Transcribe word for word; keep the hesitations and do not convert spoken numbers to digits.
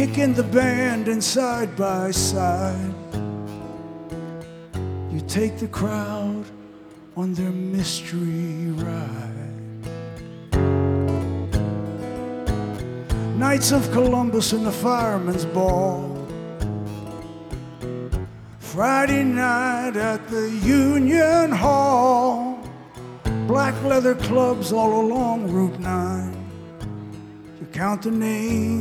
kicking the band and side by side you take the crowd on their mystery ride. Knights of Columbus and the Fireman's Ball, Friday night at the Union Hall, black leather clubs all along Route nine. You count the names